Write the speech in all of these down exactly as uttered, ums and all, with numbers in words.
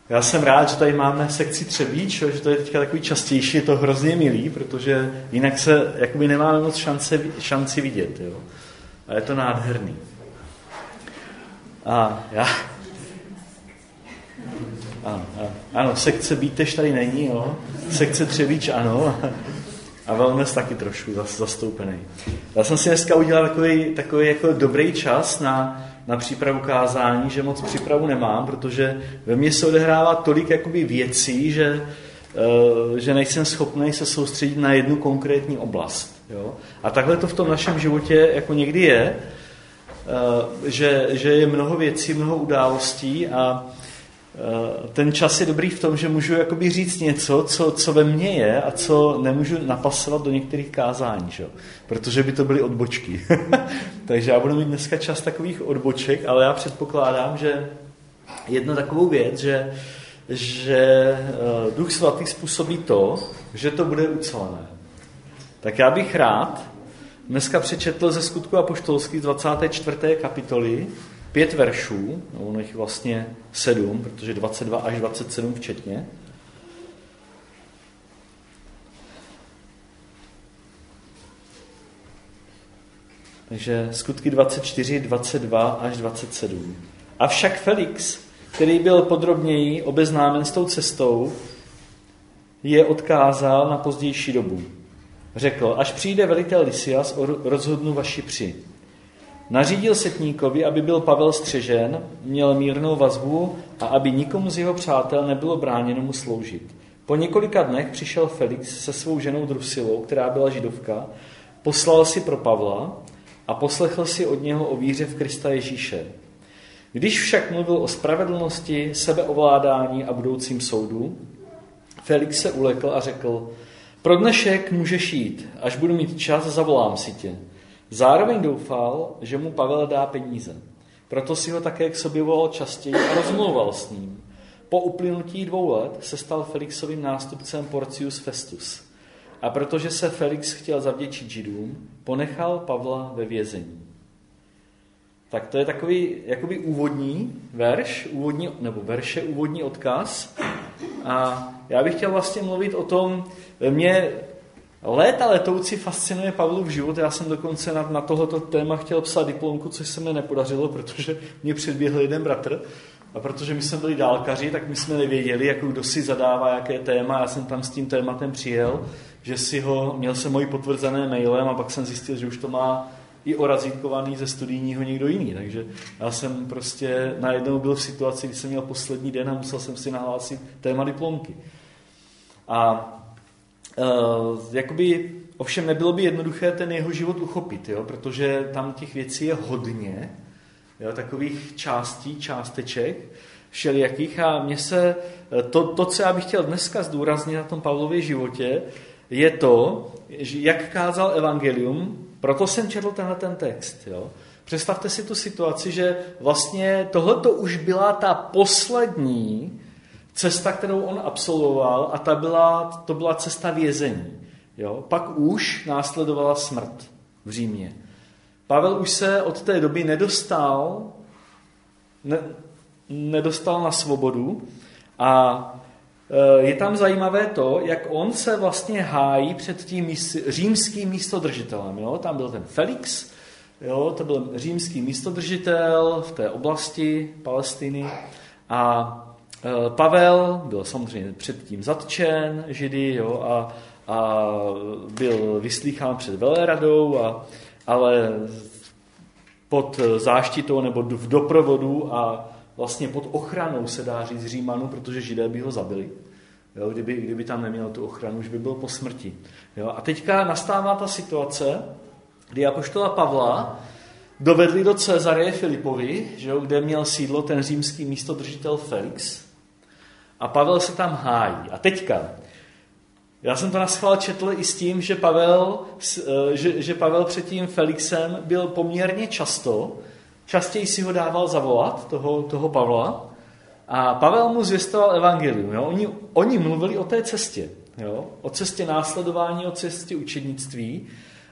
Já jsem rád, že tady máme sekci Třebíč, že to je teďka takový častější, je to hrozně milý, protože jinak se jakoby nemáme moc šance, šanci vidět. Jo? A je to nádherný. A já... Ano, ano, sekce Bítež tady není, jo? Sekce Třebíč ano. A Wellness taky trošku zastoupený. Já jsem si dneska udělal takový, takový jako dobrý čas na, na přípravu kázání, že moc přípravu nemám, protože ve mně se odehrává tolik jakoby věcí, že, uh, že nejsem schopný se soustředit na jednu konkrétní oblast. Jo? A takhle to v tom našem životě jako někdy je, uh, že, že je mnoho věcí, mnoho událostí a ten čas je dobrý v tom, že můžu jakoby říct něco, co, co ve mně je a co nemůžu napasovat do některých kázání, že? Protože by to byly odbočky. Takže já budu mít dneska čas takových odboček, ale já předpokládám, že jednu takovou věc, že, že Duch Svatý způsobí to, že to bude ucelené. Tak já bych rád dneska přečetl ze Skutků apoštolských z dvacáté čtvrté kapitoly pět veršů, no ono jich vlastně sedm, protože dvacet dva až dvacet sedm včetně. Takže Skutky dvacet čtyři, dvacet dva až dvacet sedm. Avšak Felix, který byl podrobněji obeznámen s tou cestou, je odkázal na pozdější dobu. Řekl, až přijde velitel Lysias, rozhodnu vaši při. Nařídil setníkovi, aby byl Pavel střežen, měl mírnou vazbu a aby nikomu z jeho přátel nebylo bráněno mu sloužit. Po několika dnech přišel Felix se svou ženou Drusilou, která byla židovka, poslal si pro Pavla a poslechl si od něho o víře v Krista Ježíše. Když však mluvil o spravedlnosti, sebeovládání a budoucím soudu, Felix se ulekl a řekl, pro dnešek můžeš jít, až budu mít čas, zavolám si tě. Zároveň doufal, že mu Pavel dá peníze. Proto si ho také k sobě volal častěji a rozmlouval s ním. Po uplynutí dvou let se stal Felixovým nástupcem Porcius Festus. A protože se Felix chtěl zavděčit Židům, ponechal Pavla ve vězení. Tak to je takový jakoby úvodní verš, úvodní, nebo verše, úvodní odkaz. A já bych chtěl vlastně mluvit o tom, mě léta letoucí fascinuje Pavlův život. Já jsem dokonce na, na tohoto téma chtěl psát diplomku, což se mi nepodařilo, protože mě předběhl jeden bratr. A protože my jsme byli dálkaři, tak my jsme nevěděli, jako kdo si zadává jaké téma. Já jsem tam s tím tématem přijel, že si ho, měl jsem moji potvrzené mailem a pak jsem zjistil, že už to má i orazítkovaný ze studijního někdo jiný. Takže já jsem prostě najednou byl v situaci, kdy jsem měl poslední den a musel jsem si nahlásit téma diplomky. A Uh, jakoby, ovšem nebylo by jednoduché ten jeho život uchopit, jo? Protože tam těch věcí je hodně, jo? Takových částí, částeček, všelijakých a mně se, to, to, co já bych chtěl dneska zdůraznit na tom Pavlově životě, je to, že jak kázal evangelium, proto jsem četl tenhle ten text. Jo? Představte si tu situaci, že vlastně tohleto už byla ta poslední cesta, kterou on absolvoval, a ta byla, to byla cesta vězení. Jo? Pak už následovala smrt v Římě. Pavel už se od té doby nedostal, ne, nedostal na svobodu a je tam zajímavé to, jak on se vlastně hájí před tím míst, římským místodržitelem. Jo? Tam byl ten Felix, jo? To byl římský místodržitel v té oblasti Palestiny a Pavel byl samozřejmě předtím zatčen Židy, jo, a, a byl vyslýchán před veleradou, a, ale pod záštitou nebo v doprovodu a vlastně pod ochranou se dá říct Římanů, protože Židé by ho zabili. Jo, kdyby, kdyby tam neměl tu ochranu, už by byl po smrti. Jo, a teďka nastává ta situace, kdy apoštola Pavla dovedli do Cezareje Filipovi, že jo, kde měl sídlo ten římský místodržitel Felix. A Pavel se tam hájí. A teďka, já jsem to naschvál četl i s tím, že Pavel, že, že Pavel před tím Felixem byl poměrně často, častěji si ho dával zavolat, toho, toho Pavla, a Pavel mu zvěstoval evangelium. Jo? Oni, oni mluvili o té cestě, jo? O cestě následování, o cestě učednictví,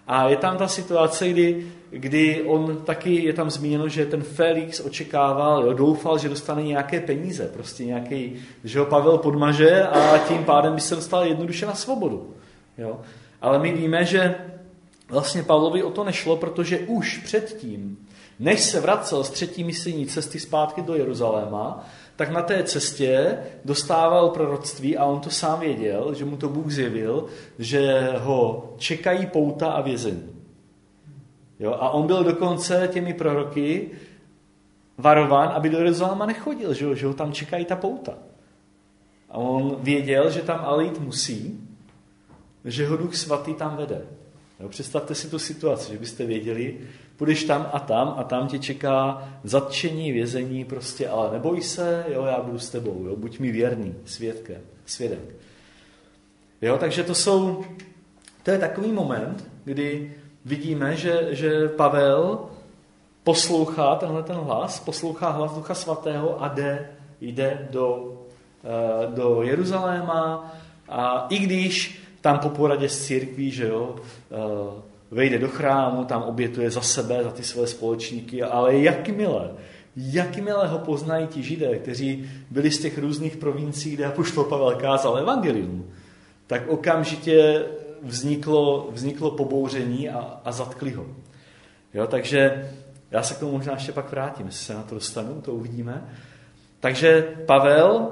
A je tam ta situace, kdy, kdy on taky, je tam zmíněno, že ten Felix očekával, jo, doufal, že dostane nějaké peníze, prostě nějaký, že ho Pavel podmaže a tím pádem by se dostal jednoduše na svobodu. Jo. Ale my víme, že vlastně Pavlovi o to nešlo, protože už předtím, než se vracel z třetí misijní cesty zpátky do Jeruzaléma, tak na té cestě dostával proroctví a on to sám věděl, že mu to Bůh zjevil, že ho čekají pouta a vězení. Jo? A on byl dokonce těmi proroky varován, aby do Jeruzaléma nechodil, že, že ho tam čekají ta pouta. A on věděl, že tam ale jít musí, že ho Duch Svatý tam vede. Jo? Představte si tu situaci, že byste věděli, půjdeš tam a tam a tam tě čeká zatčení, vězení, prostě, ale neboj se, jo, já budu s tebou, jo, buď mi věrný, svědkem, svědek. Jo, takže to jsou, to je takový moment, kdy vidíme, že, že Pavel poslouchá tenhle ten hlas, poslouchá hlas Ducha Svatého a jde, jde do, do Jeruzaléma a i když tam po poradě s církví, že jo, vejde do chrámu, tam obětuje za sebe, za ty své společníky, ale jakmile, jakmile ho poznají ti Židé, kteří byli z těch různých provincií, kde apoštol Pavel kázal evangelium, tak okamžitě vzniklo, vzniklo pobouření a, a zatkli ho. Jo, takže já se k tomu možná ještě pak vrátím, jestli se na to dostanu, to uvidíme. Takže Pavel,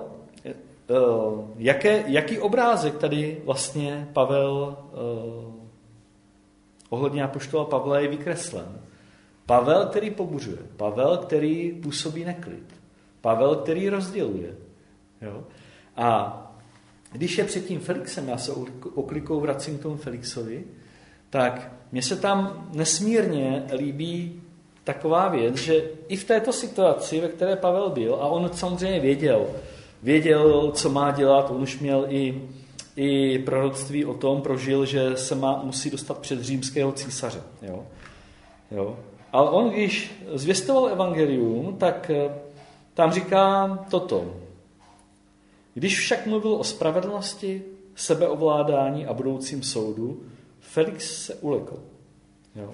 jaké, jaký obrázek tady vlastně Pavel ohledně apoštola Pavla je vykreslen. Pavel, který pobuřuje. Pavel, který působí neklid. Pavel, který rozděluje. Jo? A když je před tím Felixem, já se oklikou vracím k tomu Felixovi, tak mně se tam nesmírně líbí taková věc, že i v této situaci, ve které Pavel byl, a on samozřejmě věděl, věděl, co má dělat, on už měl i I proroctví o tom prožil, že se má, musí dostat před římského císaře. Jo? Jo? Ale on, když zvěstoval evangelium, tak tam říká toto. Když však mluvil o spravedlnosti, sebeovládání a budoucím soudu, Felix se ulekl. Jo?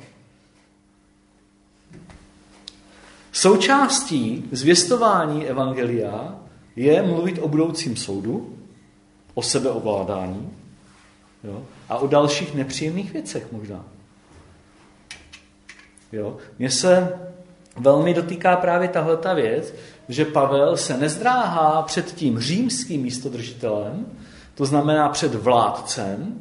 Součástí zvěstování evangelia je mluvit o budoucím soudu, o sebeovládání, jo? A o dalších nepříjemných věcech možná. Jo? Mně se velmi dotýká právě tahleta věc, že Pavel se nezdráhá před tím římským místodržitelem, to znamená před vládcem,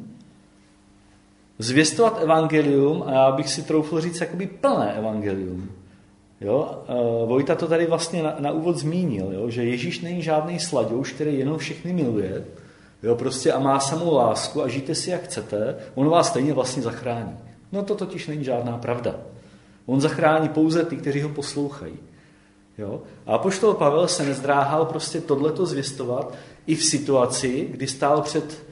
zvěstovat evangelium, a já bych si troufl říct jakoby plné evangelium. Jo? Vojta to tady vlastně na, na úvod zmínil, jo? Že Ježíš není žádný slaďouš, který jenom všechny miluje, jo, prostě a má samou lásku a žijte si, jak chcete, on vás stejně vlastně zachrání. No to totiž není žádná pravda. On zachrání pouze ty, kteří ho poslouchají. Jo? A apoštol Pavel se nezdráhal prostě tohleto zvěstovat i v situaci, kdy stál před,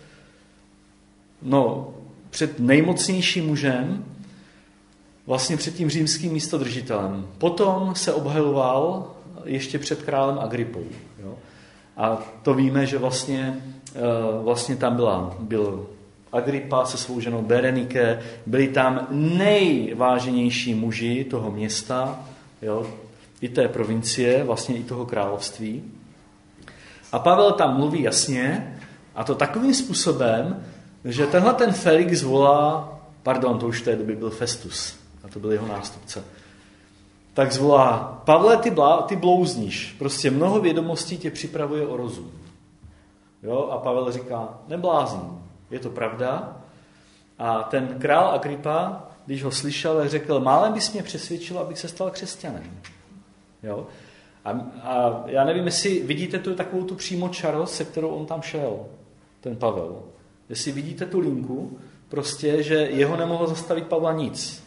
no, před nejmocnějším mužem, vlastně před tím římským místodržitelem. Potom se obhajoval ještě před králem Agripou. Jo? A to víme, že vlastně Vlastně tam byla, byl Agrippa se svou ženou Berenike, byli tam nejváženější muži toho města, jo, i té provincie, vlastně i toho království. A Pavel tam mluví jasně, a to takovým způsobem, že tenhle ten Felix volá, pardon, to už v té době byl Festus, a to byl jeho nástupce, tak zvolá, Pavle, ty, blá, ty blouzníš, prostě mnoho vědomostí tě připravuje o rozum. Jo, a Pavel říká, neblázním, je to pravda. A ten král Agrippa, když ho slyšel, řekl, málem bys mě přesvědčil, abych se stal křesťanem. Jo? A, a já nevím, jestli vidíte tu takovou tu přímočarost, se kterou on tam šel, ten Pavel. Jestli vidíte tu linku, prostě, že jeho nemohlo zastavit Pavla nic.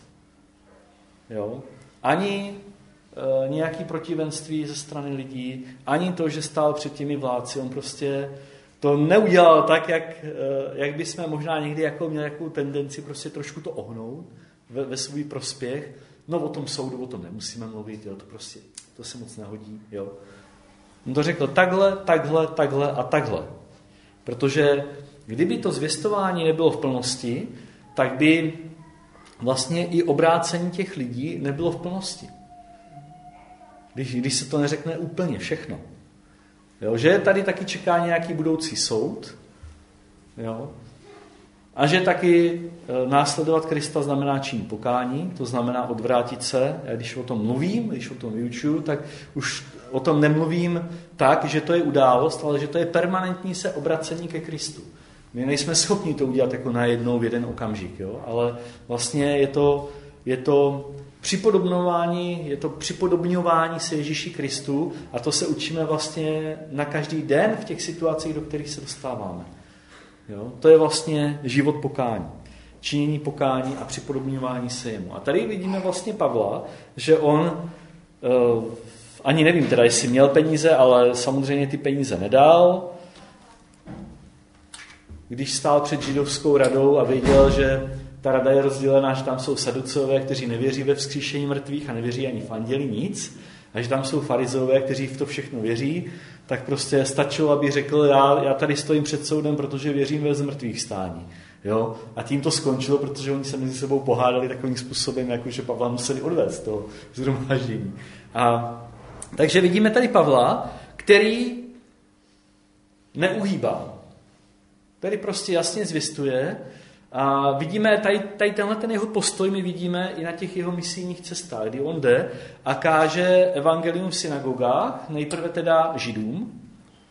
Jo? Ani e, nějaký protivenství ze strany lidí, ani to, že stál před těmi vládci, on prostě to neudělal tak, jak, jak bychom možná někdy jako měli nějakou tendenci prostě trošku to ohnout ve, ve svůj prospěch. No o tom soudu, o tom nemusíme mluvit, jo, to prostě, to se moc nehodí. Jo. On to řekl takhle, takhle, takhle a takhle. Protože kdyby to zvěstování nebylo v plnosti, tak by vlastně i obrácení těch lidí nebylo v plnosti. Když, když se to neřekne úplně všechno. Jo, že tady taky čeká nějaký budoucí soud. Jo. A že taky následovat Krista znamená činit pokání, to znamená odvrátit se. Já když o tom mluvím, když o tom vyučuju, tak už o tom nemluvím tak, že to je událost, ale že to je permanentní se obracení ke Kristu. My nejsme schopni to udělat jako najednou v jeden okamžik, jo? Ale vlastně je to, je to připodobňování, je to připodobňování se Ježíši Kristu a to se učíme vlastně na každý den v těch situacích, do kterých se dostáváme. Jo? To je vlastně život pokání. Činění pokání a připodobňování se jemu. A tady vidíme vlastně Pavla, že on, uh, ani nevím teda, jestli měl peníze, ale samozřejmě ty peníze nedal. Když stál před židovskou radou a věděl, že ta rada je rozdělená, že tam jsou saduceové, kteří nevěří ve vzkříšení mrtvých a nevěří ani v anděli nic, a že tam jsou farizeové, kteří v to všechno věří, tak prostě stačilo, aby řekl, já, já tady stojím před soudem, protože věřím ve zmrtvých stání. Jo? A tím to skončilo, protože oni se mezi sebou pohádali takovým způsobem, jako že Pavla museli odvést toho shromáždění. A takže vidíme tady Pavla, který neuhýbá, který prostě jasně zvěstuje. A vidíme, tady, tady tenhle ten jeho postoj my vidíme i na těch jeho misijních cestách, kdy on jde a káže evangelium v synagogách, nejprve teda Židům.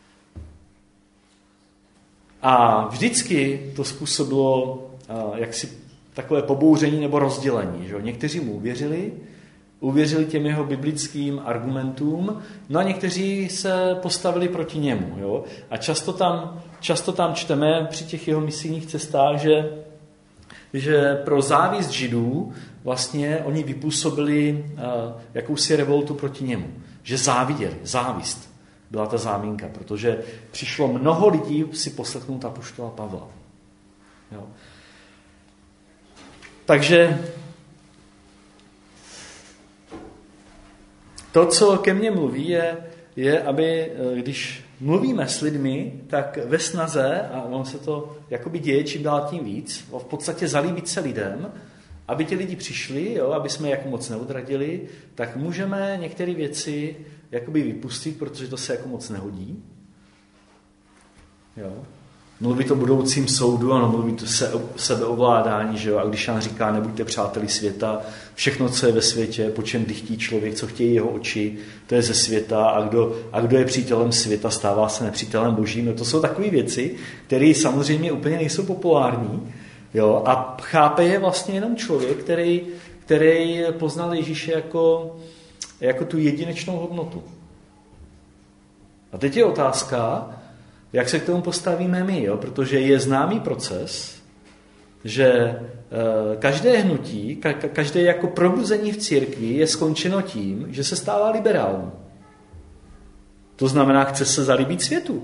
A vždycky to způsobilo jaksi takové pobouření nebo rozdělení. Že? Někteří mu uvěřili, uvěřili těm jeho biblickým argumentům, no a někteří se postavili proti němu. Jo? A často tam, často tam čteme při těch jeho misijních cestách, že, že pro závist Židů vlastně oni vypůsobili uh, jakousi revoltu proti němu. Že záviděli, závist byla ta záminka, protože přišlo mnoho lidí si poslechnout apoštola Pavla. Jo? Takže to, co ke mně mluví, je, je, aby když mluvíme s lidmi, tak ve snaze, a on se to jakoby děje čím dál tím víc, v podstatě zalíbit se lidem, aby ti lidi přišli, jo, aby jsme jak moc neodradili, tak můžeme některé věci jakoby vypustit, protože to se jako moc nehodí. Jo. Mluvit o budoucím soudu, ano, mluvit o se, sebeovládání, že jo? A když nám říká, nebuďte přáteli světa, všechno, co je ve světě, po čem dychtí člověk, co chtějí jeho oči, to je ze světa a kdo, a kdo je přítelem světa, stává se nepřítelem božím. No to jsou takové věci, které samozřejmě úplně nejsou populární, jo? A chápe je vlastně jenom člověk, který, který poznal Ježíše jako, jako tu jedinečnou hodnotu. A teď je otázka, jak se k tomu postavíme my, jo? Protože je známý proces, že e, každé hnutí, ka, každé jako probuzení v církvi je skončeno tím, že se stává liberální. To znamená, chce se zalíbit světu.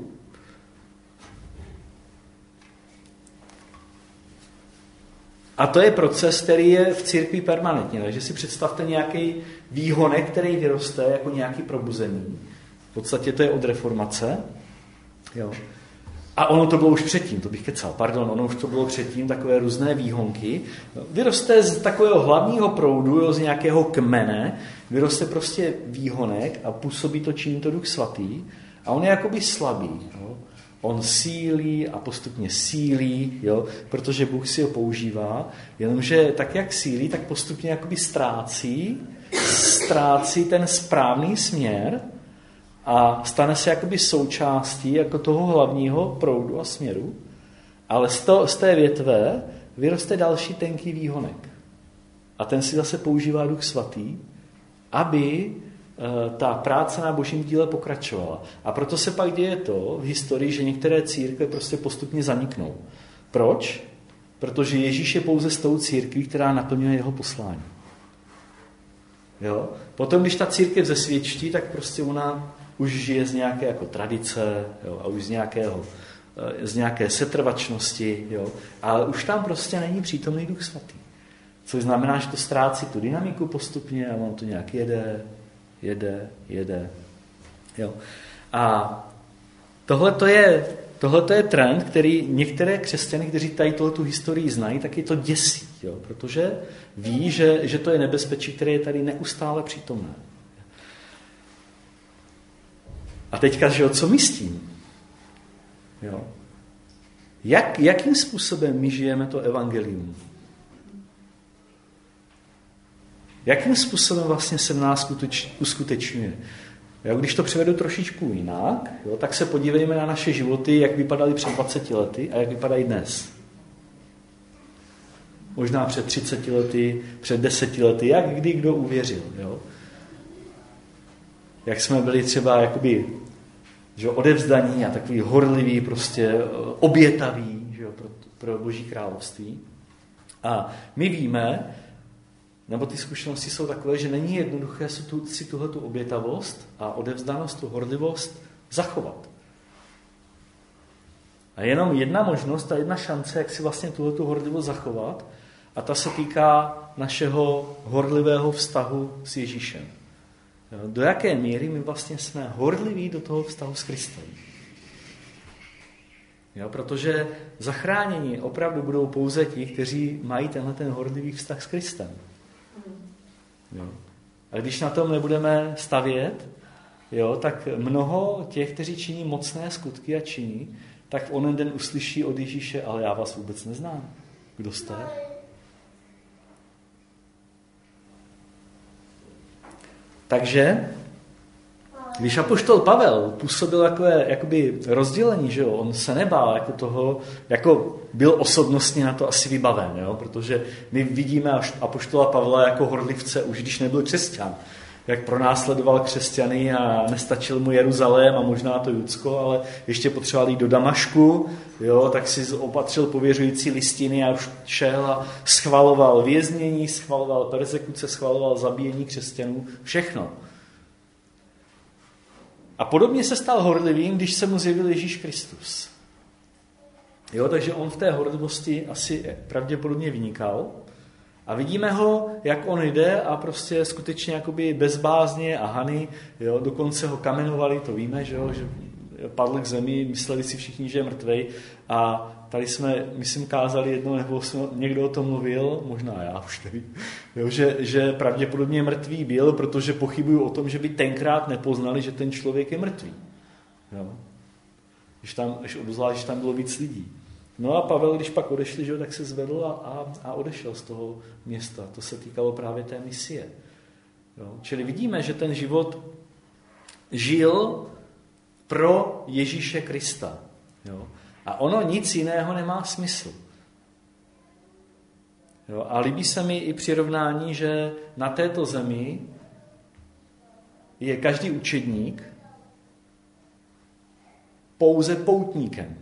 A to je proces, který je v církvi permanentně. Takže si představte nějaký výhonek, který vyroste jako nějaký probuzení. V podstatě to je od reformace. Jo. A ono to bylo už předtím, to bych kecal, pardon, ono už to bylo předtím, takové různé výhonky. Vyroste z takového hlavního proudu, jo, z nějakého kmene, vyroste prostě výhonek a působí to, činí to Duch Svatý a on je jakoby slabý. Jo. On sílí a postupně sílí, jo, protože Bůh si ho používá, jenomže tak, jak sílí, tak postupně jakoby ztrácí, ztrácí ten správný směr a stane se jakoby součástí jako toho hlavního proudu a směru, ale z, to, z té větve vyroste další tenký výhonek. A ten si zase používá Duch Svatý, aby e, ta práce na božím díle pokračovala. A proto se pak děje to v historii, že některé církve prostě postupně zaniknou. Proč? Protože Ježíš je pouze s tou církví, která naplňuje jeho poslání. Jo? Potom, když ta církev zesvědčí, tak prostě ona už žije z nějaké jako tradice, jo, a už z, nějakého, z nějaké setrvačnosti, jo, ale už tam prostě není přítomný Duch Svatý. Což znamená, že to ztrácí tu dynamiku postupně a on to nějak jede, jede, jede. Jo. A tohle to je tohleto je trend, který některé křesťany, kteří tady tohletu historii znají, taky to děsí, jo? Protože ví, že, že to je nebezpečí, které je tady neustále přítomné. A teďka, že jo, co my s tím? Jo? Jak, jakým způsobem my žijeme to evangelium? Jakým způsobem vlastně se v nás uskutečňuje? Jo, když to převedu trošičku jinak, jo, tak se podívejme na naše životy, jak vypadaly před dvaceti lety a jak vypadají dnes. Možná před třiceti lety, před deseti lety, jak kdy kdo uvěřil. Jo? Jak jsme byli třeba jakoby, že odevzdaní a takový horlivý, prostě obětaví, že jo, pro, pro Boží království. A my víme, nebo ty zkušenosti jsou takové, že není jednoduché si, tu, si tuhletu obětavost a odevzdanost, tu horlivost zachovat. A jenom jedna možnost a jedna šance, jak si vlastně tuhletu horlivost zachovat, a ta se týká našeho horlivého vztahu s Ježíšem. Do jaké míry my vlastně jsme horliví do toho vztahu s Kristem. Jo, protože zachráněni opravdu budou pouze ti, kteří mají tenhle ten horlivý vztah s Kristem. Jo. A když na tom nebudeme stavět, jo, tak mnoho těch, kteří činí mocné skutky a činí, tak v onen den uslyší od Ježíše, ale já vás vůbec neznám. Kdo jste? Takže, když apoštol Pavel působil takové jakoby rozdělení, že jo, on se nebál jako toho, jako byl osobnostně na to asi vybaven, jo, protože my vidíme apoštola Pavla jako horlivce, už když nebyl křesťan, jak pronásledoval křesťany a nestačil mu Jeruzalém a možná to Judsko, ale ještě potřeboval jít do Damašku, jo, tak si opatřil pověřující listiny a už šel a schvaloval věznění, schvaloval persekuce, schvaloval zabíjení křesťanů, všechno. A podobně se stal horlivým, když se mu zjevil Ježíš Kristus. Jo, takže on v té horlivosti asi pravděpodobně vynikal. A vidíme ho, jak on jde a prostě skutečně jakoby bezbázně a hany, jo, dokonce ho kamenovali, to víme, že, jo, že padl k zemi, mysleli si všichni, že je mrtvej. A tady jsme, myslím, kázali jedno, nebo jsme, někdo o tom mluvil, možná já už nevím, jo, že, že pravděpodobně mrtvý byl, protože pochybuju o tom, že by tenkrát nepoznali, že ten člověk je mrtvý. Jo. Když tam, až obzvlášť, že tam bylo víc lidí. No a Pavel, když pak odešli, že, tak se zvedl a, a, a odešel z toho města. To se týkalo právě té misie. Jo. Čili vidíme, že ten život žil pro Ježíše Krista. Jo. A ono nic jiného nemá smysl. Jo. A líbí se mi i přirovnání, že na této zemi je každý učedník pouze poutníkem.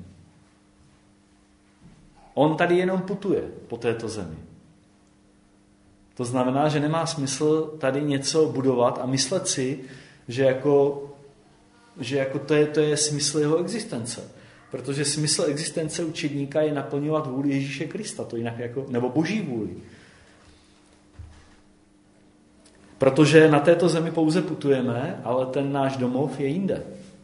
On tady jenom putuje po této zemi. To znamená, že nemá smysl tady něco budovat a myslet si, že jako, že jako to, je, to je smysl jeho existence. Protože smysl existence učedníka je naplňovat vůli Ježíše Krista, to jinak jako, nebo Boží vůli. Protože na této zemi pouze putujeme, ale ten náš domov je jinde.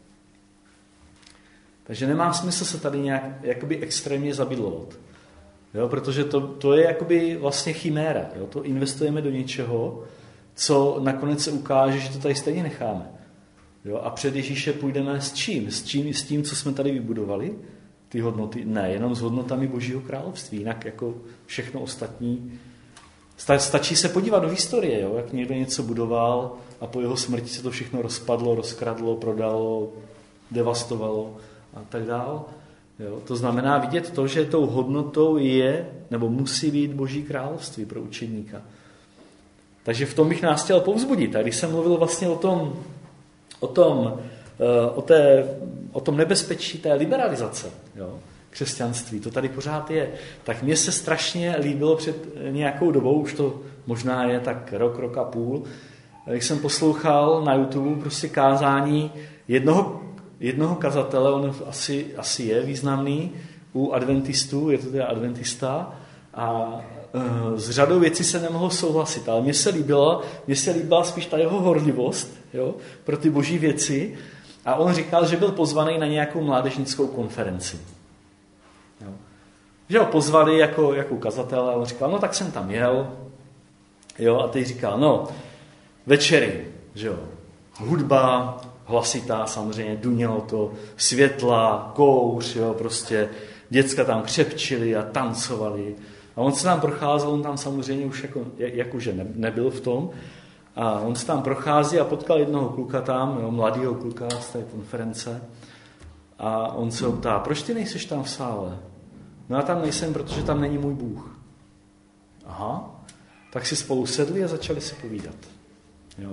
Takže nemá smysl se tady nějak jakoby extrémně zabydlovat. Jo, protože to, to je jakoby vlastně chiméra. Jo? To investujeme do něčeho, co nakonec se ukáže, že to tady stejně necháme. Jo? A před Ježíše půjdeme s čím? S, čím? S tím, co jsme tady vybudovali? Ty hodnoty? Ne, jenom s hodnotami Božího království. Jinak jako všechno ostatní. Stačí se podívat do historie, jo? Jak někdo něco budoval a po jeho smrti se to všechno rozpadlo, rozkradlo, prodalo, devastovalo a tak dál. Jo? To znamená vidět to, že tou hodnotou je, nebo musí být Boží království pro učedníka. Takže v tom bych nás chtěl povzbudit. A když jsem mluvil vlastně o tom, o tom, o té, o tom nebezpečí té liberalizace, jo, křesťanství, to tady pořád je, tak mně se strašně líbilo před nějakou dobou, už to možná je tak rok, rok a půl, když jsem poslouchal na YouTube prostě kázání jednoho jednoho kazatele, on asi, asi je významný u adventistů, je to teda adventista a e, s řadou věcí se nemohlo souhlasit, ale mně se líbila, mně se líbila spíš ta jeho horlivost, jo, pro ty boží věci A on říkal, že byl pozvaný na nějakou mládežnickou konferenci. Jo. Že ho pozvali jako, jako kazatele a on říkal, no tak jsem tam jel. Jo, a teď říkal, no, večery, že jo, hudba, hlasitá samozřejmě, dunělo to, světla, kouř, jo, prostě děcka tam křepčili a tancovali. A on se tam procházel, on tam samozřejmě už jako, jakože ne, nebyl v tom. A on se tam prochází a potkal jednoho kluka tam, jo, mladýho kluka z té konference. A on se ho ptá, proč ty nejseš tam v sále? No já tam nejsem, protože tam není můj Bůh. Aha, tak si spolu sedli a začali si povídat. Jo.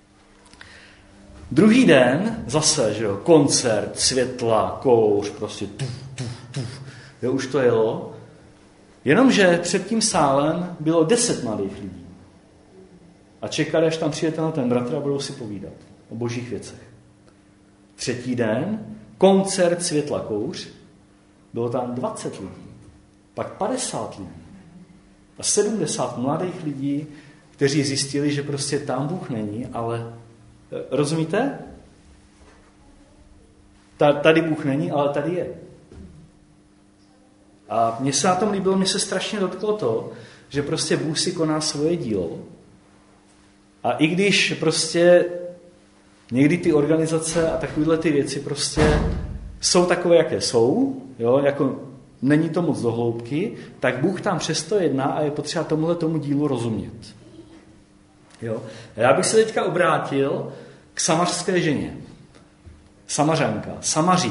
Druhý den zase, že jo, koncert, světla, kouř, prostě tuf, tuf, tuf. Jo, už to jelo. Jenomže před tím sálem bylo deset mladých lidí. A čekali, až tam přijde na ten bratr a budou si povídat o božích věcech. Třetí den, koncert, světla, kouř, bylo tam dvacet lidí, pak padesát lidí a sedmdesát mladých lidí, kteří zjistili, že prostě tam Bůh není, ale rozumíte? Tady Bůh není, ale tady je. A mně se na tom líbilo, mně se strašně dotklo to, že prostě Bůh si koná svoje dílo. A i když prostě někdy ty organizace a takovéhle ty věci prostě jsou takové, jaké jsou, jo, jako není to moc do hloubky, tak Bůh tam přesto jedná a je potřeba tomuhle tomu dílu rozumět. Jo. A já bych se teďka obrátil k samařské ženě. Samařanka, Samaří.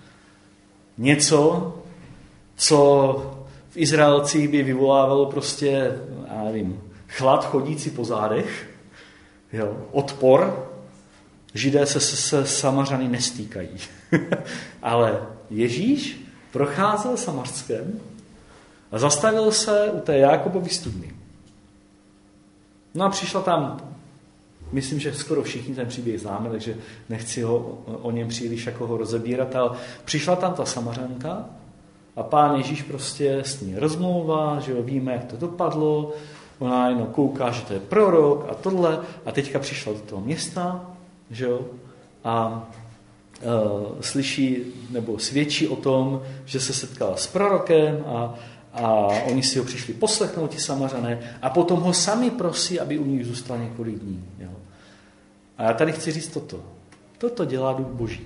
Něco, co v Izraelcích by vyvolávalo prostě, já nevím, chlad chodící po zádech, jo, odpor. Židé se se Samařany nestýkají. Ale Ježíš procházel Samařskem a zastavil se u té Jákobovy studny. No a přišla tam, myslím, že skoro všichni ten příběh známe, takže nechci ho, o něm příliš jako ho rozebírat, ale přišla tam ta Samařanka a Pán Ježíš prostě s ní rozmlouvá, že jo, víme, jak to dopadlo, ona jenom kouká, že to je prorok a tohle a teďka přišla do toho města, že jo, a e, slyší nebo svědčí o tom, že se setkala s prorokem a, a oni si ho přišli poslechnout, ti Samařané, a potom ho sami prosí, aby u nich zůstal několik dní. Jo. A já tady chci říct toto. Toto dělá Duch Boží.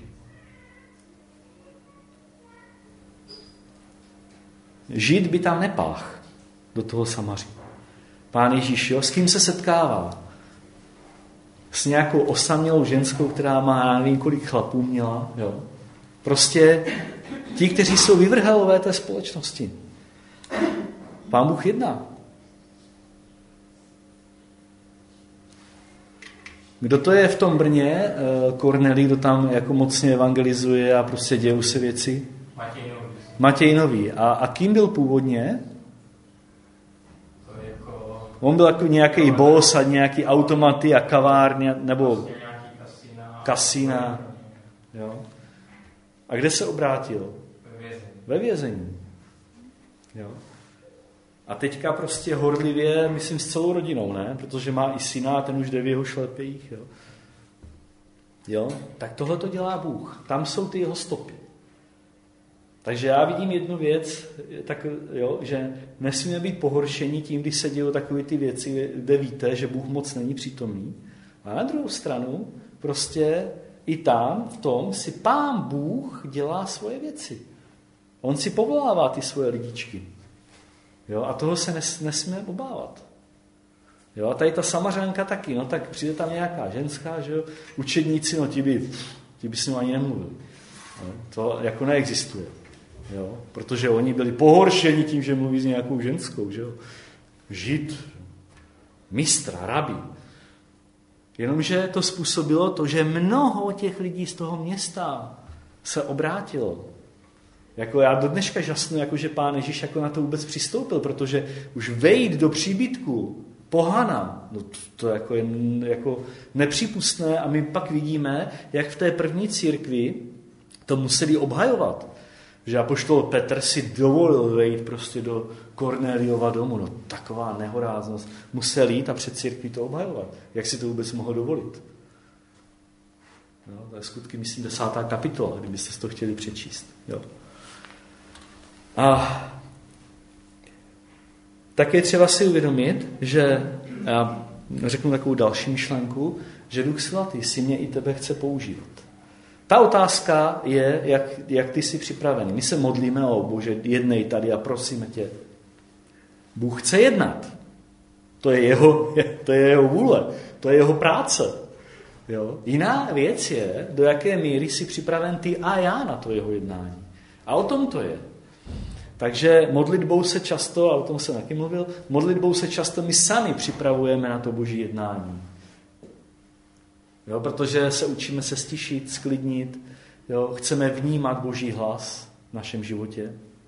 Žid by tam nepách do toho Samaří. Pán Ježíš, jo, s kým se setkává? S nějakou osamělou ženskou, která má, já nevím, kolik chlapů měla. Jo. Prostě ti, kteří jsou vyvrhelové té společnosti. Pán Bůh jedná. Kdo to je v tom Brně? Kornelí, kdo tam jako mocně evangelizuje a prostě dějou se věci? Matěj Nový. Matěj Nový. A, a kým byl původně? On byl jako nějaký boss a nějaký automaty a kavárny, nebo vlastně nějaký kasína. kasína. Jo. A kde se obrátil? Ve vězení. Ve vězení. Jo. A teďka prostě horlivě, myslím, s celou rodinou, ne? Protože má i syna a ten už jde v jeho šlepejích. Jo. Jo. Tak tohle to dělá Bůh. Tam jsou ty jeho stopy. Takže já vidím jednu věc, tak, jo, že nesmíme být pohoršení tím, když se dějí takové ty věci, kde víte, že Bůh moc není přítomný. A na druhou stranu prostě i tam v tom si Pán Bůh dělá svoje věci. On si povolává ty svoje lidičky. Jo, a toho se nes, nesmíme obávat. Jo, a tady ta Samařanka taky, no tak přijde tam nějaká ženská, že jo, učedníci, no ti by, ti by s ním ani nemluvili. Jo, to jako neexistuje. Jo, protože oni byli pohoršeni tím, že mluví s nějakou ženskou, že jo. Žid, mistra, rabi. Jenomže to způsobilo to, že mnoho těch lidí z toho města se obrátilo. Jako já do dneška žasnu, jako že Pán Ježíš jako na to vůbec přistoupil, protože už vejít do příbytku pohana, no to, to jako je jako nepřípustné a my pak vidíme, jak v té první církvi to museli obhajovat. Že apoštol Petr si dovolil vejít prostě do Kornéliova domu. No taková nehoráznost. Musel jít a před církví to obhajovat. Jak si to vůbec mohl dovolit? Jo, to je Skutky, myslím, desátá kapitola, kdybyste to chtěli přečíst. Jo. A tak je třeba si uvědomit, že, já řeknu takovou další myšlenku, že Duch Svatý si mě i tebe chce používat. Ta otázka je, jak, jak ty jsi připravený. My se modlíme, o Bože, jednej tady a prosíme tě. Bůh chce jednat. To je jeho, to je jeho vůle, to je jeho práce. Jo? Jiná věc je, do jaké míry jsi připraven ty a já na to jeho jednání. A o tom to je. Takže modlitbou se často, a o tom jsem taky mluvil, modlitbou se často my sami připravujeme na to Boží jednání. Jo, protože se učíme se stišit, sklidnit, jo, chceme vnímat Boží hlas v našem životě.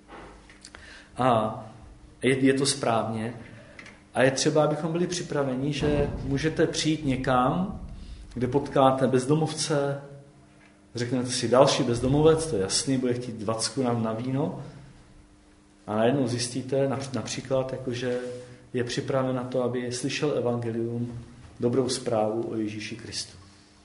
A je, je to správně. A je třeba, abychom byli připraveni, že můžete přijít někam, kde potkáte bezdomovce, řeknete si další bezdomovec, to je jasný, bude chtít dvacku na, na víno, a najednou zjistíte například, jakože je připraven na to, aby slyšel evangelium, dobrou zprávu o Ježíši Kristu.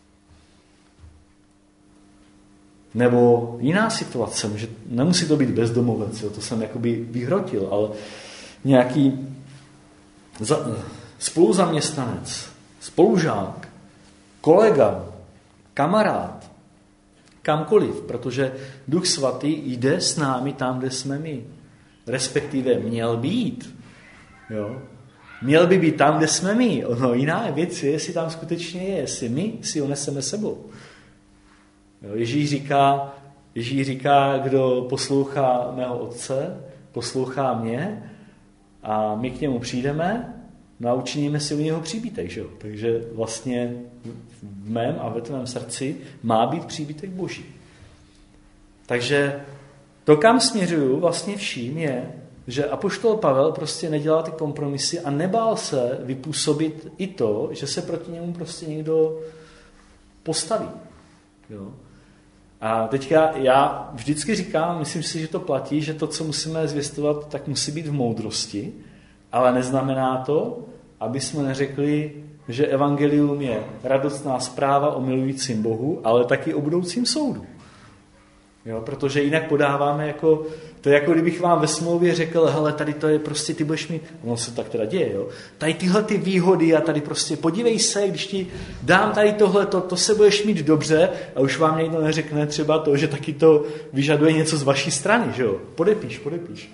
Nebo jiná situace, že nemusí to být bezdomovec, jo, to jsem jakoby vyhrotil, ale nějaký za, spoluzaměstnanec, spolužák, kolega, kamarád, kamkoliv, protože Duch Svatý jde s námi tam, kde jsme my. Respektive měl být. Jo? Měl by být tam, kde jsme my. No, jiná věc je, jestli tam skutečně je, jestli my si ho neseme sebou. Jo? Ježíš říká, Ježíš říká, kdo poslouchá mého otce, poslouchá mě a my k němu přijdeme, no a učiníme si u něho příbytek. Že? Takže vlastně v mém a ve tvém srdci má být příbytek Boží. Takže to, kam směřuju vlastně vším, je, že apoštol Pavel prostě nedělal ty kompromisy a nebál se vypůsobit i to, že se proti němu prostě někdo postaví. Jo? A teďka já vždycky říkám, myslím si, že to platí, že to, co musíme zvěstovat, tak musí být v moudrosti, ale neznamená to, aby jsme neřekli, že evangelium je radostná zpráva o milujícím Bohu, ale taky o budoucím soudu. Jo, protože jinak podáváme jako, to je jako kdybych vám ve smlouvě řekl, hele, tady to je prostě, ty budeš mít, ono se tak teda děje, jo, tady tyhle ty výhody a tady prostě podívej se, když ti dám tady tohle, to, to se budeš mít dobře a už vám někdo neřekne třeba to, že taky to vyžaduje něco z vaší strany, že jo, podepíš, podepíš.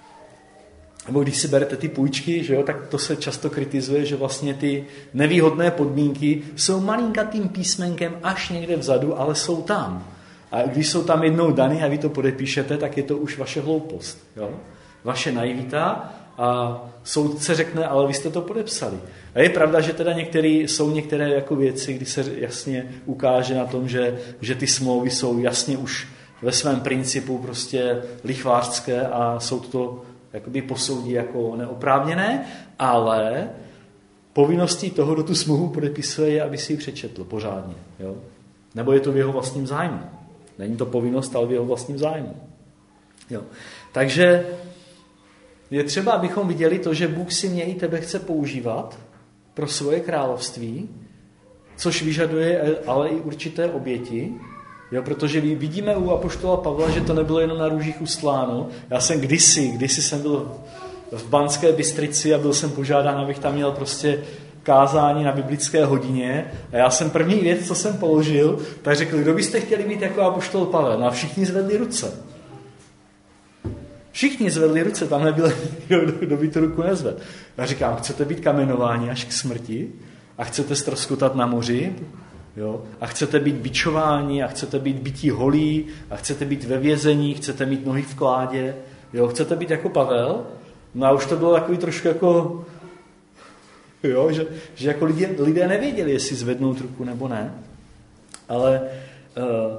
Nebo když si berete ty půjčky, že jo, tak to se často kritizuje, že vlastně ty nevýhodné podmínky jsou malinkatým písmenkem až někde vzadu, ale jsou tam. A když jsou tam jednou daný a vy to podepíšete, tak je to už vaše hloupost. Jo? Vaše naivita a soudce řekne, ale vy jste to podepsali. A je pravda, že teda některé, jsou některé jako věci, kdy se jasně ukáže na tom, že, že ty smlouvy jsou jasně už ve svém principu prostě lichvářské a soud to jakoby posoudí jako neoprávněné, ale povinností toho, kdo tu smlouvu podepisuje, je, aby si ji přečetl pořádně. Jo? Nebo je to v jeho vlastním zájmu. Není to povinnost, ale v jeho vlastním zájmu. Jo. Takže je třeba, abychom viděli to, že Bůh si mě i tebe chce používat pro svoje království, což vyžaduje ale i určité oběti, jo, protože vidíme u apoštola Pavla, že to nebylo jenom na růžích ustláno. Já jsem kdysi, kdysi jsem byl v Banské Bystrici a byl jsem požádán, abych tam měl prostě kázání na biblické hodině a já jsem první věc, co jsem položil, tak řekl, kdo byste chtěli být jako apoštol Pavel? No a všichni zvedli ruce. Všichni zvedli ruce, tam nebyl nikdo, kdo by tu ruku nezvedl. Já říkám, chcete být kamenováni až k smrti a chcete ztroskotat na moři, jo? A chcete být bičováni a chcete být bití holí a chcete být ve vězení, chcete mít nohy v kládě, jo? Chcete být jako Pavel? No a už to bylo takový trošku jako Jo, že, že jako lidé, lidé nevěděli, jestli zvednout ruku nebo ne. Ale uh,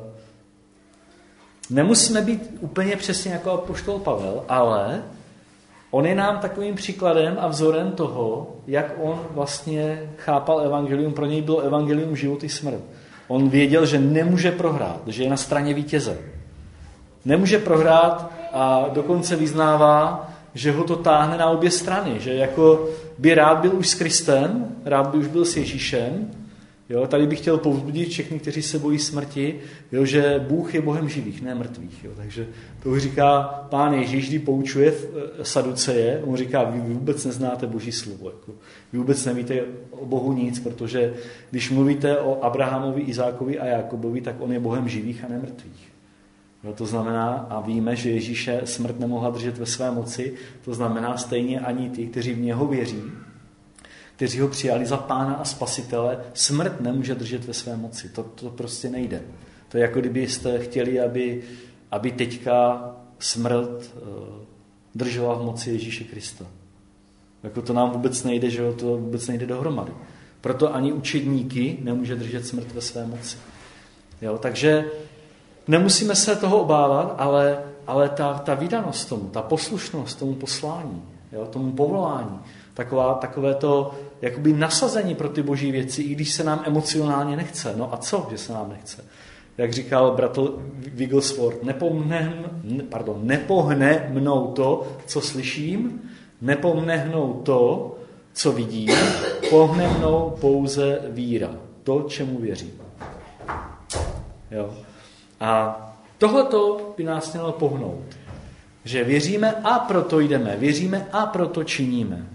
nemusíme být úplně přesně jako apoštol Pavel, ale on je nám takovým příkladem a vzorem toho, jak on vlastně chápal evangelium. Pro něj bylo evangelium život i smrt. On věděl, že nemůže prohrát, že je na straně vítěze. Nemůže prohrát a dokonce vyznává, že ho to táhne na obě strany, že jako by rád byl už s Kristem, rád by už byl s Ježíšem, Jo, tady bych chtěl povzbudit všechny, kteří se bojí smrti, jo, že Bůh je Bohem živých, ne mrtvých. Jo. Takže to už říká Pán Ježíš, když poučuje Saduceje, on říká, vy vůbec neznáte Boží slovo. Jako. Vy vůbec nevíte o Bohu nic, protože když mluvíte o Abrahamovi, Izákovi a Jakobovi, tak on je Bohem živých a ne mrtvých. Jo, to znamená, a víme, že Ježíše smrt nemohla držet ve své moci, to znamená stejně ani ty, kteří v něho věří, kteří ho přijali za Pána a Spasitele, smrt nemůže držet ve své moci. To, to prostě nejde. To je jako kdybyste chtěli, aby, aby teďka smrt uh, držela v moci Ježíše Krista. Jako to nám vůbec nejde, že to vůbec nejde dohromady. Proto ani učedníky nemůže držet smrt ve své moci. Jo, takže nemusíme se toho obávat, ale, ale ta, ta výdanost tomu, ta poslušnost tomu poslání, jo, tomu povolání, Taková, takové to jakoby nasazení pro ty boží věci, i když se nám emocionálně nechce. No a co, že se nám nechce? Jak říkal bratr Wigglesworth, nepohne, pardon, nepohne mnou to, co slyším, nepohne mnou to, co vidím, pohne mnou pouze víra, to, čemu věřím. Jo. A tohleto by nás mělo pohnout. Že věříme a proto jdeme, věříme a proto činíme.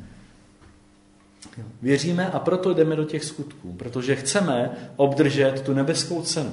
Věříme a proto jdeme do těch skutků, protože chceme obdržet tu nebeskou cenu.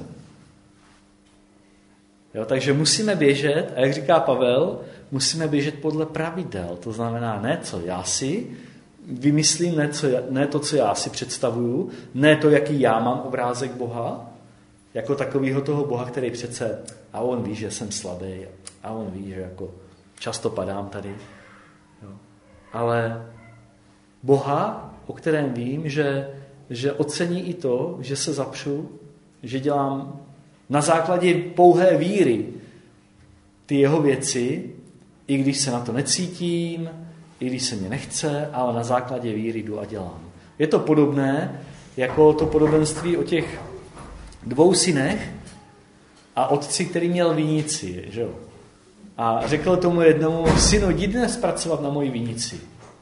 Jo, takže musíme běžet, a jak říká Pavel, musíme běžet podle pravidel. To znamená ne, co já si vymyslím, ne, co, ne to, co já si představuju, ne to, jaký já mám obrázek Boha, jako takovýho toho Boha, který přece, a on ví, že jsem slabý, a on ví, že jako často padám tady. Jo. Ale Boha, o kterém vím, že, že ocení i to, že se zapřu, že dělám na základě pouhé víry ty jeho věci, i když se na to necítím, i když se mě nechce, ale na základě víry jdu a dělám. Je to podobné jako to podobenství o těch dvou synech a otci, který měl vinici. Že jo? A řekl tomu jednomu, synu, jdi dnes pracovat na moji vinici.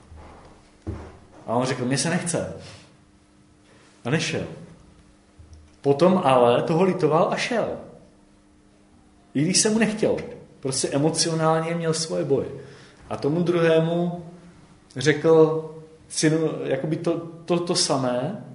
A on řekl, mně se nechce. A nešel. Potom ale toho litoval a šel. I když se mu nechtělo. Prostě emocionálně měl svoje boje. A tomu druhému řekl, synu, jakoby to, to, to samé,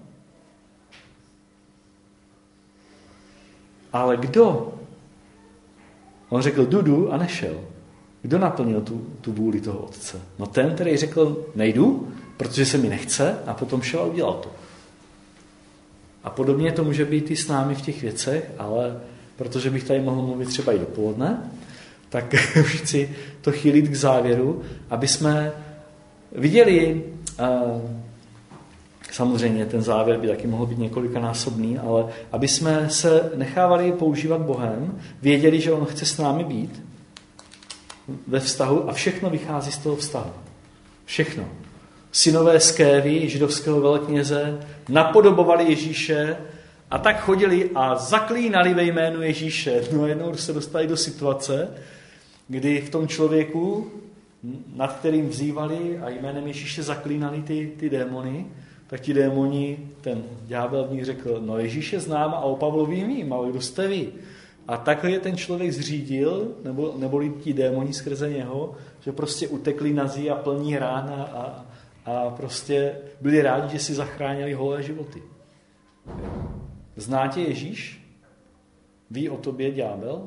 ale kdo? On řekl, jdu a nešel. Kdo naplnil tu, tu vůli toho otce? No ten, který řekl, nejdu, protože se mi nechce, a potom šel a udělal to. A podobně to může být i s námi v těch věcech, ale protože bych tady mohl mluvit třeba i dopoledne, tak už chci to chýlit k závěru, aby jsme viděli, samozřejmě ten závěr by taky mohl být několikanásobný, ale aby jsme se nechávali používat Bohem, věděli, že on chce s námi být ve vztahu a všechno vychází z toho vztahu. Všechno. Synové Skévy, židovského velekněze, napodobovali Ježíše a tak chodili a zaklínali ve jménu Ježíše. No jednou se dostali do situace, kdy v tom člověku, nad kterým vzývali a jménem Ježíše zaklínali ty, ty démony, tak ti démoni, ten ďábel v nich řekl, no Ježíše znám a o Pavlovi vím, ale kdo jste vy? A takhle je ten člověk zřídil, nebo, neboli ti démoni skrze něho, že prostě utekli nazí a plní rána a, a prostě byli rádi, že si zachránili holé životy. Zná tě Ježíš? Ví o tobě ďábel?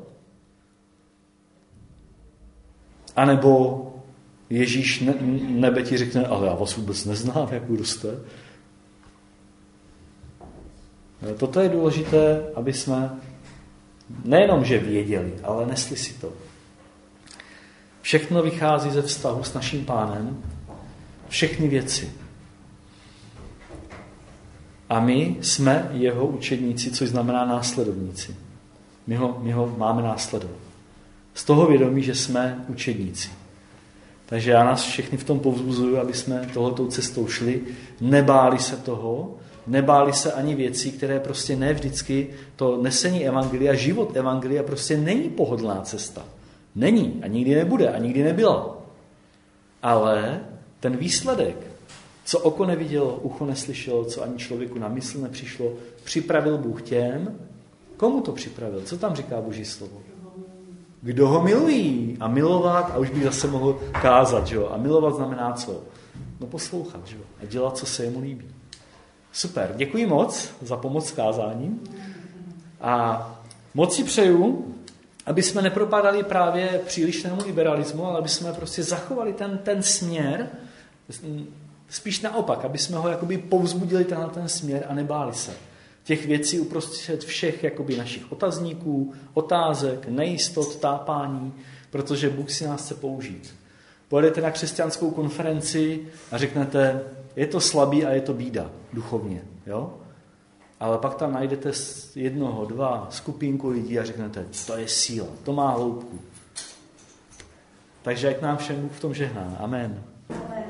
A nebo Ježíš ne, nebe ti řekne, ale já vás vůbec neznám, jak kdo jste. Toto je důležité, aby jsme nejenom, že věděli, ale nesli si to. Všechno vychází ze vztahu s naším Pánem, všechny věci. A my jsme jeho učedníci, což znamená následovníci. My ho, my ho máme následovat. Z toho vědomí, že jsme učedníci. Takže já nás všechny v tom povzbuzuju, aby jsme tohletou cestou šli, nebáli se toho, nebáli se ani věcí, které prostě ne vždycky, to nesení evangelia, život evangelia prostě není pohodlná cesta. Není a nikdy nebude a nikdy nebyla. Ale ten výsledek Co oko nevidělo, ucho neslyšelo, co ani člověku na mysl nepřišlo, připravil Bůh těm. Komu to připravil? Co tam říká Boží slovo? Kdo ho milují? A milovat, a už bych zase mohl kázat, že jo? A milovat znamená co? No poslouchat, že jo? A dělat, co se jemu líbí. Super, děkuji moc za pomoc s kázáním. A moc si přeju, aby jsme nepropadali právě přílišnému liberalismu, ale aby jsme prostě zachovali ten, ten směr, spíš naopak, aby jsme ho jakoby povzbudili tenhle ten směr a nebáli se těch věcí uprostřed všech jakoby našich otazníků, otázek, nejistot, tápání, protože Bůh si nás chce použít. Pojedete na křesťanskou konferenci a řeknete, je to slabý a je to bída duchovně, jo? Ale pak tam najdete jednoho, dva, skupinku lidí a řeknete, to je síla, to má hloubku. Takže jak nám všem Bůh v tom žehná. Amen. Amen.